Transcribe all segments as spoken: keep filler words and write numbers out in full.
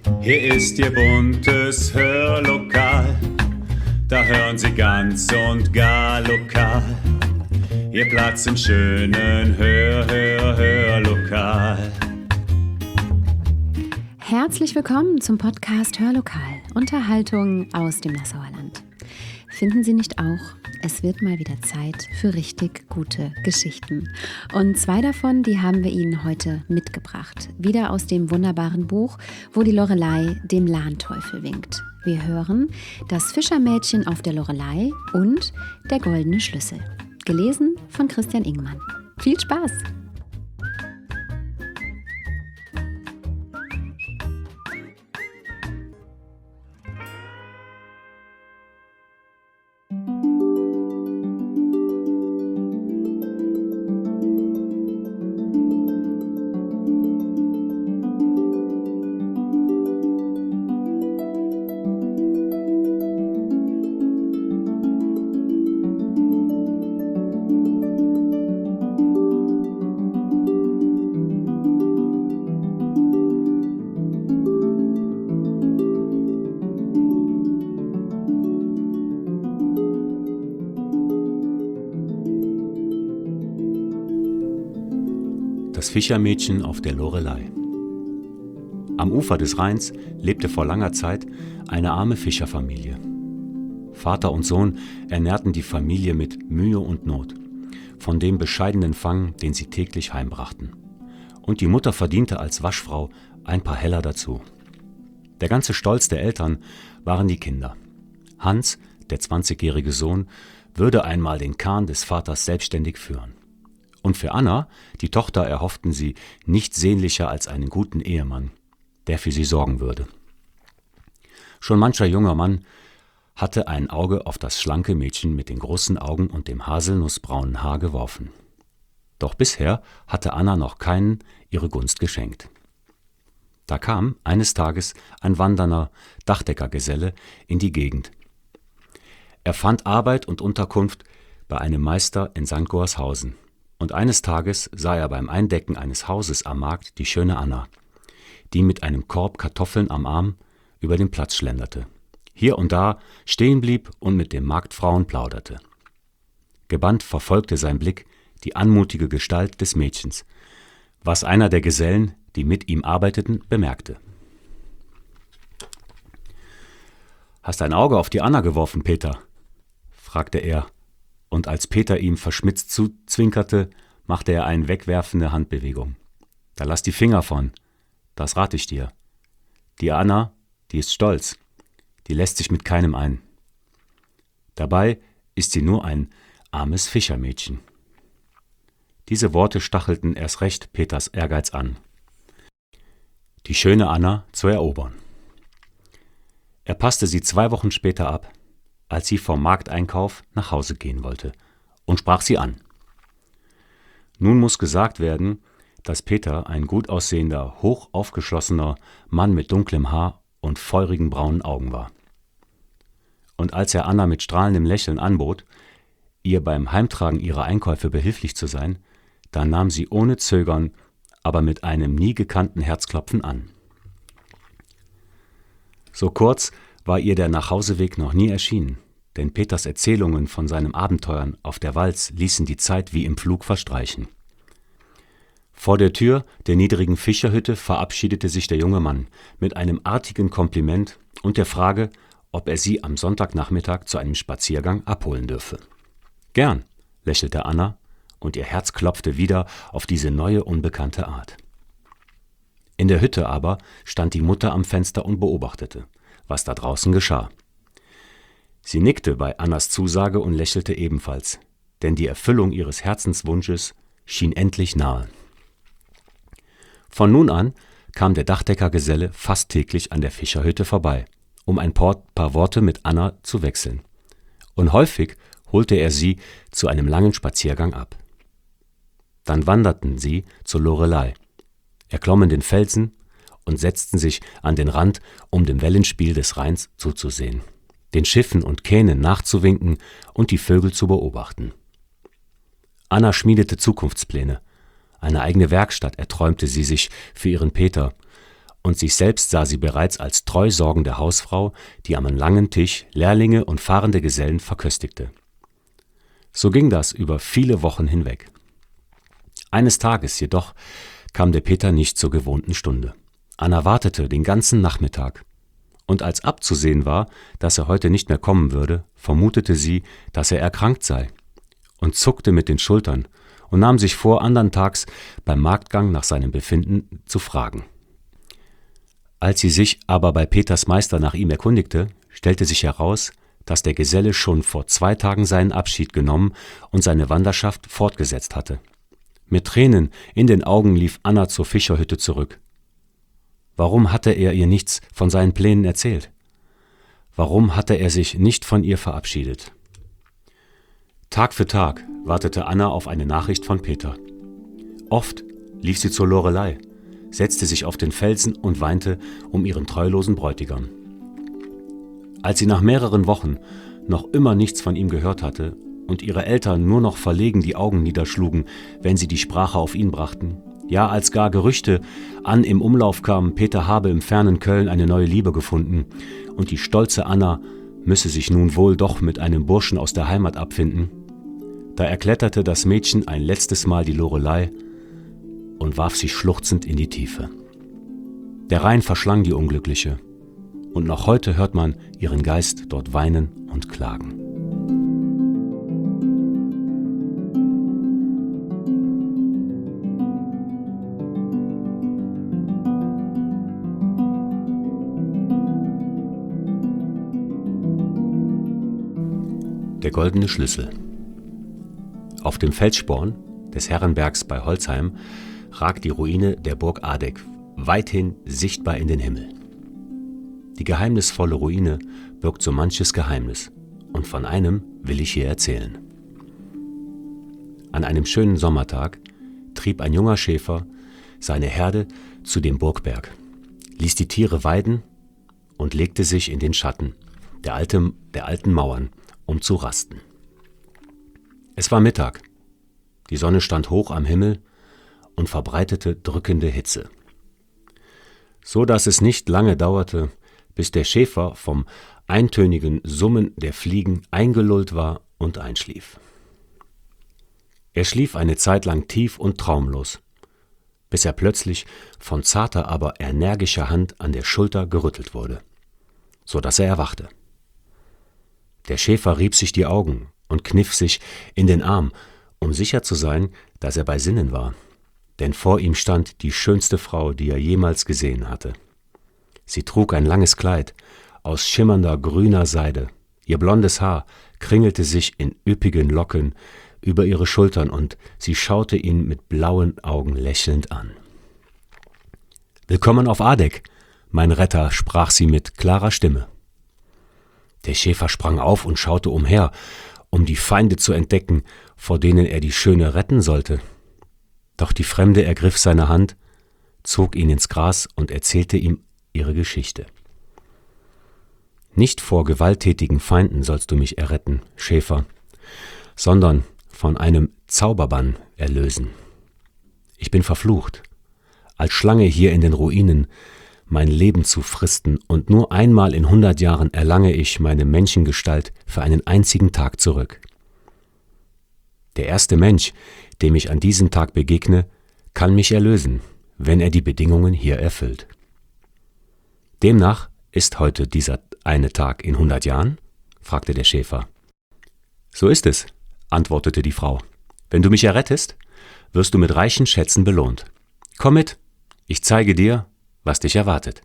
Hier ist Ihr buntes Hörlokal, da hören Sie ganz und gar lokal. Ihr Platz im schönen Hör, Hör, Hörlokal. Herzlich willkommen zum Podcast Hörlokal, Unterhaltung aus dem Nassauer Land. Finden Sie nicht auch, es wird mal wieder Zeit für richtig gute Geschichten. Und zwei davon, die haben wir Ihnen heute mitgebracht. Wieder aus dem wunderbaren Buch, wo die Lorelei dem Lahnteufel winkt. Wir hören Das Fischermädchen auf der Lorelei und Der goldene Schlüssel. Gelesen von Christian Ingmann. Viel Spaß! Das Fischermädchen auf der Lorelei. Am Ufer des Rheins lebte vor langer Zeit eine arme Fischerfamilie. Vater und Sohn ernährten die Familie mit Mühe und Not, von dem bescheidenen Fang, den sie täglich heimbrachten. Und die Mutter verdiente als Waschfrau ein paar Heller dazu. Der ganze Stolz der Eltern waren die Kinder. Hans, der zwanzigjährige Sohn, würde einmal den Kahn des Vaters selbstständig führen. Und für Anna, die Tochter, erhofften sie nichts sehnlicher als einen guten Ehemann, der für sie sorgen würde. Schon mancher junger Mann hatte ein Auge auf das schlanke Mädchen mit den großen Augen und dem haselnussbraunen Haar geworfen. Doch bisher hatte Anna noch keinen ihre Gunst geschenkt. Da kam eines Tages ein wandernder Dachdeckergeselle in die Gegend. Er fand Arbeit und Unterkunft bei einem Meister in Sankt Gorshausen. Und eines Tages sah er beim Eindecken eines Hauses am Markt die schöne Anna, die mit einem Korb Kartoffeln am Arm über den Platz schlenderte, hier und da stehen blieb und mit den Marktfrauen plauderte. Gebannt verfolgte sein Blick die anmutige Gestalt des Mädchens, was einer der Gesellen, die mit ihm arbeiteten, bemerkte. »Hast ein Auge auf die Anna geworfen, Peter?« fragte er. Und als Peter ihm verschmitzt zuzwinkerte, machte er eine wegwerfende Handbewegung. »Da lass die Finger von, das rate ich dir. Die Anna, die ist stolz, die lässt sich mit keinem ein. Dabei ist sie nur ein armes Fischermädchen.« Diese Worte stachelten erst recht Peters Ehrgeiz an, die schöne Anna zu erobern. Er passte sie zwei Wochen später ab, als sie vom Markteinkauf nach Hause gehen wollte, und sprach sie an. Nun muss gesagt werden, dass Peter ein gut aussehender, hoch aufgeschlossener Mann mit dunklem Haar und feurigen braunen Augen war. Und als er Anna mit strahlendem Lächeln anbot, ihr beim Heimtragen ihrer Einkäufe behilflich zu sein, da nahm sie ohne Zögern, aber mit einem nie gekannten Herzklopfen an. So kurz war ihr der Nachhauseweg noch nie erschienen, denn Peters Erzählungen von seinen Abenteuern auf der Walz ließen die Zeit wie im Flug verstreichen. Vor der Tür der niedrigen Fischerhütte verabschiedete sich der junge Mann mit einem artigen Kompliment und der Frage, ob er sie am Sonntagnachmittag zu einem Spaziergang abholen dürfe. »Gern«, lächelte Anna, und ihr Herz klopfte wieder auf diese neue, unbekannte Art. In der Hütte aber stand die Mutter am Fenster und beobachtete, was da draußen geschah. Sie nickte bei Annas Zusage und lächelte ebenfalls, denn die Erfüllung ihres Herzenswunsches schien endlich nahe. Von nun an kam der Dachdeckergeselle fast täglich an der Fischerhütte vorbei, um ein paar, paar Worte mit Anna zu wechseln. Und häufig holte er sie zu einem langen Spaziergang ab. Dann wanderten sie zur Lorelei, erklommen den Felsen und setzten sich an den Rand, um dem Wellenspiel des Rheins zuzusehen, den Schiffen und Kähnen nachzuwinken und die Vögel zu beobachten. Anna schmiedete Zukunftspläne. Eine eigene Werkstatt erträumte sie sich für ihren Peter und sich selbst sah sie bereits als treu sorgende Hausfrau, die am langen Tisch Lehrlinge und fahrende Gesellen verköstigte. So ging das über viele Wochen hinweg. Eines Tages jedoch kam der Peter nicht zur gewohnten Stunde. Anna wartete den ganzen Nachmittag. Und als abzusehen war, dass er heute nicht mehr kommen würde, vermutete sie, dass er erkrankt sei, und zuckte mit den Schultern und nahm sich vor, andern Tags beim Marktgang nach seinem Befinden zu fragen. Als sie sich aber bei Peters Meister nach ihm erkundigte, stellte sich heraus, dass der Geselle schon vor zwei Tagen seinen Abschied genommen und seine Wanderschaft fortgesetzt hatte. Mit Tränen in den Augen lief Anna zur Fischerhütte zurück. Warum hatte er ihr nichts von seinen Plänen erzählt? Warum hatte er sich nicht von ihr verabschiedet? Tag für Tag wartete Anna auf eine Nachricht von Peter. Oft lief sie zur Lorelei, setzte sich auf den Felsen und weinte um ihren treulosen Bräutigam. Als sie nach mehreren Wochen noch immer nichts von ihm gehört hatte und ihre Eltern nur noch verlegen die Augen niederschlugen, wenn sie die Sprache auf ihn brachten, ja, als gar Gerüchte an im Umlauf kamen, Peter habe im fernen Köln eine neue Liebe gefunden und die stolze Anna müsse sich nun wohl doch mit einem Burschen aus der Heimat abfinden, da erkletterte das Mädchen ein letztes Mal die Lorelei und warf sich schluchzend in die Tiefe. Der Rhein verschlang die Unglückliche, und noch heute hört man ihren Geist dort weinen und klagen. Der goldene Schlüssel. Auf dem Felssporn des Herrenbergs bei Holzheim ragt die Ruine der Burg Adeck weithin sichtbar in den Himmel. Die geheimnisvolle Ruine birgt so manches Geheimnis, und von einem will ich hier erzählen. An einem schönen Sommertag trieb ein junger Schäfer seine Herde zu dem Burgberg, ließ die Tiere weiden und legte sich in den Schatten der, alte, der alten Mauern, um zu rasten. Es war Mittag, die Sonne stand hoch am Himmel und verbreitete drückende Hitze, so dass es nicht lange dauerte, bis der Schäfer vom eintönigen Summen der Fliegen eingelullt war und einschlief. Er schlief eine Zeit lang tief und traumlos, bis er plötzlich von zarter, aber energischer Hand an der Schulter gerüttelt wurde, so dass er erwachte. Der Schäfer rieb sich die Augen und kniff sich in den Arm, um sicher zu sein, dass er bei Sinnen war, denn vor ihm stand die schönste Frau, die er jemals gesehen hatte. Sie trug ein langes Kleid aus schimmernder grüner Seide, ihr blondes Haar kringelte sich in üppigen Locken über ihre Schultern und sie schaute ihn mit blauen Augen lächelnd an. »Willkommen auf Adeck, mein Retter«, sprach sie mit klarer Stimme. Der Schäfer sprang auf und schaute umher, um die Feinde zu entdecken, vor denen er die Schöne retten sollte. Doch die Fremde ergriff seine Hand, zog ihn ins Gras und erzählte ihm ihre Geschichte. »Nicht vor gewalttätigen Feinden sollst du mich erretten, Schäfer, sondern von einem Zauberbann erlösen. Ich bin verflucht, als Schlange hier in den Ruinen mein Leben zu fristen, und nur einmal in hundert Jahren erlange ich meine Menschengestalt für einen einzigen Tag zurück. Der erste Mensch, dem ich an diesem Tag begegne, kann mich erlösen, wenn er die Bedingungen hier erfüllt. Demnach ist heute dieser eine Tag in hundert Jahren?« fragte der Schäfer. »So ist es«, antwortete die Frau. »Wenn du mich errettest, wirst du mit reichen Schätzen belohnt. Komm mit, ich zeige dir, was dich erwartet.«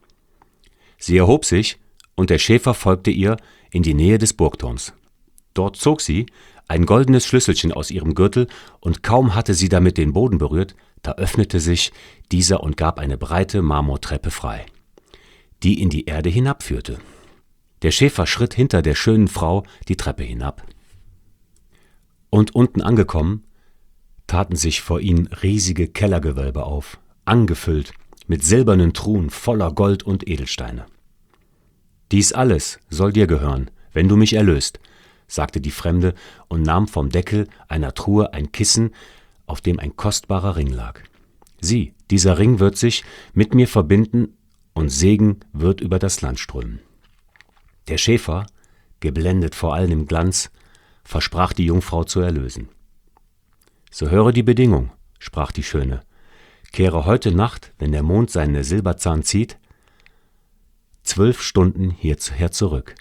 Sie erhob sich, und der Schäfer folgte ihr in die Nähe des Burgturms. Dort zog sie ein goldenes Schlüsselchen aus ihrem Gürtel, und kaum hatte sie damit den Boden berührt, da öffnete sich dieser und gab eine breite Marmortreppe frei, die in die Erde hinabführte. Der Schäfer schritt hinter der schönen Frau die Treppe hinab. Und unten angekommen, taten sich vor ihnen riesige Kellergewölbe auf, angefüllt mit silbernen Truhen voller Gold und Edelsteine. »Dies alles soll dir gehören, wenn du mich erlöst«, sagte die Fremde und nahm vom Deckel einer Truhe ein Kissen, auf dem ein kostbarer Ring lag. »Sieh, dieser Ring wird sich mit mir verbinden und Segen wird über das Land strömen. Der Schäfer, geblendet vor all dem Glanz, versprach die Jungfrau zu erlösen. »So höre die Bedingung«, sprach die Schöne, »kehre heute Nacht, wenn der Mond seine Silberzahn zieht, zwölf Stunden hierher zurück.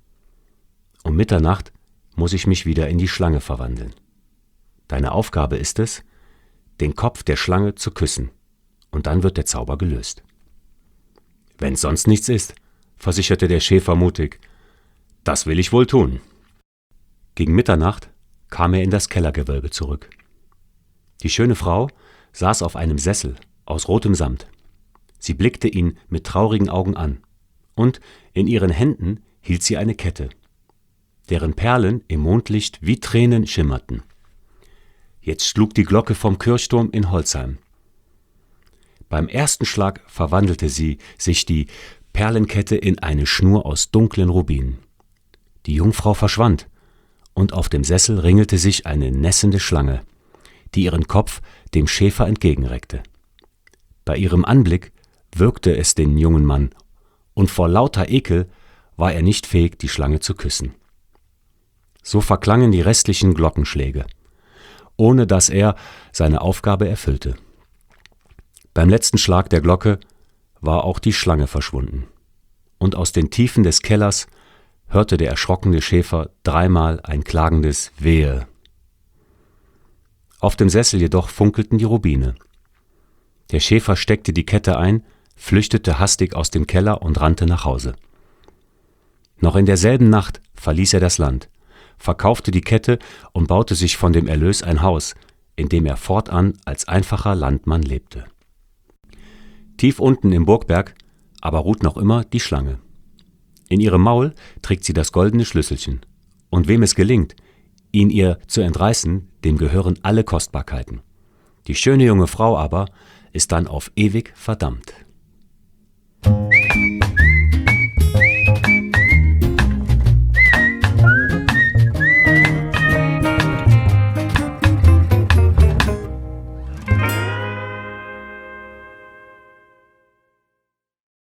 Um Mitternacht muss ich mich wieder in die Schlange verwandeln. Deine Aufgabe ist es, den Kopf der Schlange zu küssen, und dann wird der Zauber gelöst.« »Wenn sonst nichts ist«, versicherte der Schäfer mutig, »das will ich wohl tun.« Gegen Mitternacht kam er in das Kellergewölbe zurück. Die schöne Frau saß auf einem Sessel aus rotem Samt. Sie blickte ihn mit traurigen Augen an, und in ihren Händen hielt sie eine Kette, deren Perlen im Mondlicht wie Tränen schimmerten. Jetzt schlug die Glocke vom Kirchturm in Holzheim. Beim ersten Schlag verwandelte sie sich die Perlenkette in eine Schnur aus dunklen Rubinen. Die Jungfrau verschwand, und auf dem Sessel ringelte sich eine nässende Schlange, die ihren Kopf dem Schäfer entgegenreckte. Bei ihrem Anblick würgte es den jungen Mann, und vor lauter Ekel war er nicht fähig, die Schlange zu küssen. So verklangen die restlichen Glockenschläge, ohne dass er seine Aufgabe erfüllte. Beim letzten Schlag der Glocke war auch die Schlange verschwunden, und aus den Tiefen des Kellers hörte der erschrockene Schäfer dreimal ein klagendes Wehe. Auf dem Sessel jedoch funkelten die Rubine. Der Schäfer steckte die Kette ein, flüchtete hastig aus dem Keller und rannte nach Hause. Noch in derselben Nacht verließ er das Land, verkaufte die Kette und baute sich von dem Erlös ein Haus, in dem er fortan als einfacher Landmann lebte. Tief unten im Burgberg aber ruht noch immer die Schlange. In ihrem Maul trägt sie das goldene Schlüsselchen, und wem es gelingt, ihn ihr zu entreißen, dem gehören alle Kostbarkeiten. Die schöne junge Frau aber ist dann auf ewig verdammt.